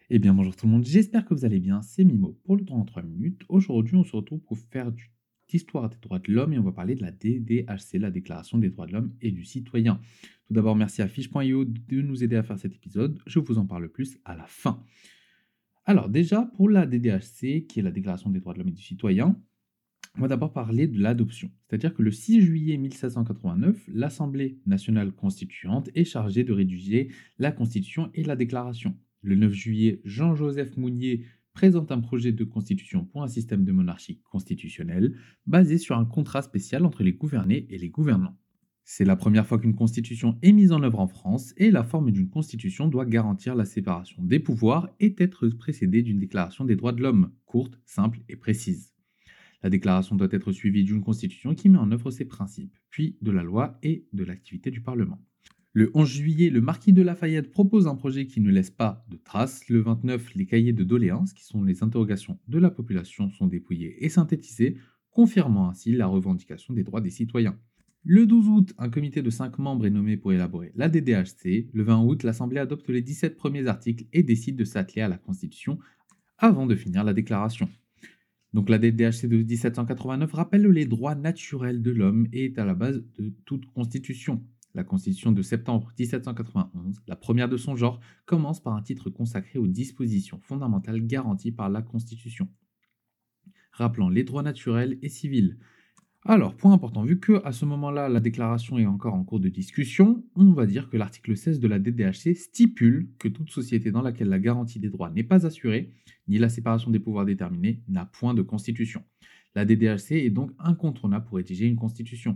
Eh bien, bonjour tout le monde, j'espère que vous allez bien. C'est Mimo pour le temps en 3 minutes. Aujourd'hui, on se retrouve pour faire d'histoire des droits de l'homme et on va parler de la DDHC, la Déclaration des droits de l'homme et du citoyen. Tout d'abord, merci à fiche.io de nous aider à faire cet épisode. Je vous en parle plus à la fin. Alors, déjà, pour la DDHC, qui est la Déclaration des droits de l'homme et du citoyen, on va d'abord parler de l'adoption. C'est-à-dire que le 6 juillet 1789, l'Assemblée nationale constituante est chargée de rédiger la Constitution et la Déclaration. Le 9 juillet, Jean-Joseph Mounier présente un projet de constitution pour un système de monarchie constitutionnelle basé sur un contrat spécial entre les gouvernés et les gouvernants. C'est la première fois qu'une constitution est mise en œuvre en France et la forme d'une constitution doit garantir la séparation des pouvoirs et être précédée d'une déclaration des droits de l'homme, courte, simple et précise. La déclaration doit être suivie d'une constitution qui met en œuvre ses principes, puis de la loi et de l'activité du Parlement. Le 11 juillet, le marquis de Lafayette propose un projet qui ne laisse pas de traces. Le 29, les cahiers de doléances, qui sont les interrogations de la population, sont dépouillés et synthétisés, confirmant ainsi la revendication des droits des citoyens. Le 12 août, un comité de 5 membres est nommé pour élaborer la DDHC. Le 20 août, l'Assemblée adopte les 17 premiers articles et décide de s'atteler à la Constitution avant de finir la déclaration. Donc la DDHC de 1789 rappelle les droits naturels de l'homme et est à la base de toute constitution. La Constitution de septembre 1791, la première de son genre, commence par un titre consacré aux dispositions fondamentales garanties par la Constitution, rappelant les droits naturels et civils. Alors, point important, vu que à ce moment-là, la déclaration est encore en cours de discussion, on va dire que l'article 16 de la DDHC stipule que toute société dans laquelle la garantie des droits n'est pas assurée, ni la séparation des pouvoirs déterminée, n'a point de constitution. La DDHC est donc incontournable pour rédiger une constitution.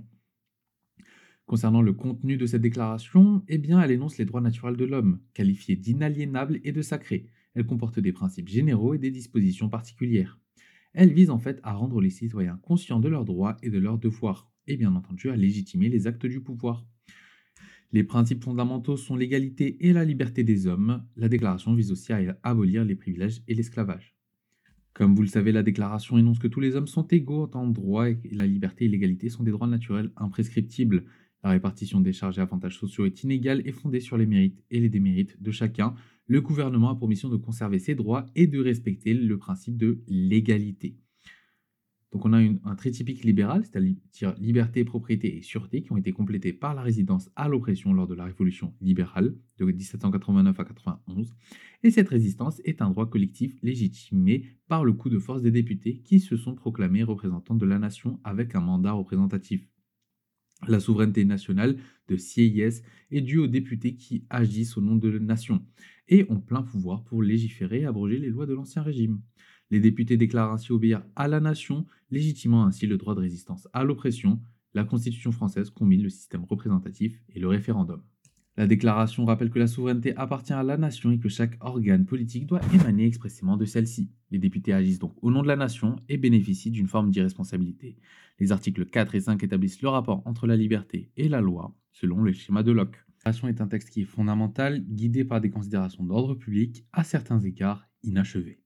Concernant le contenu de cette déclaration, eh bien, elle énonce les droits naturels de l'homme, qualifiés d'inaliénables et de sacrés. Elle comporte des principes généraux et des dispositions particulières. Elle vise en fait à rendre les citoyens conscients de leurs droits et de leurs devoirs, et bien entendu à légitimer les actes du pouvoir. Les principes fondamentaux sont l'égalité et la liberté des hommes. La déclaration vise aussi à abolir les privilèges et l'esclavage. Comme vous le savez, la déclaration énonce que tous les hommes sont égaux en tant que droits et la liberté et l'égalité sont des droits naturels imprescriptibles. La répartition des charges et avantages sociaux est inégale et fondée sur les mérites et les démérites de chacun. Le gouvernement a pour mission de conserver ses droits et de respecter le principe de l'égalité. Donc on a un tritypique libéral, c'est-à-dire liberté, propriété et sûreté, qui ont été complétés par la résistance à l'oppression lors de la Révolution libérale de 1789 à 91. Et cette résistance est un droit collectif légitimé par le coup de force des députés qui se sont proclamés représentants de la nation avec un mandat représentatif. La souveraineté nationale de CIS est due aux députés qui agissent au nom de la nation et ont plein pouvoir pour légiférer et abroger les lois de l'Ancien Régime. Les députés déclarent ainsi obéir à la nation, légitimant ainsi le droit de résistance à l'oppression. La Constitution française combine le système représentatif et le référendum. La déclaration rappelle que la souveraineté appartient à la nation et que chaque organe politique doit émaner expressément de celle-ci. Les députés agissent donc au nom de la nation et bénéficient d'une forme d'irresponsabilité. Les articles 4 et 5 établissent le rapport entre la liberté et la loi, selon le schéma de Locke. La déclaration est un texte qui est fondamental, guidé par des considérations d'ordre public, à certains égards inachevées.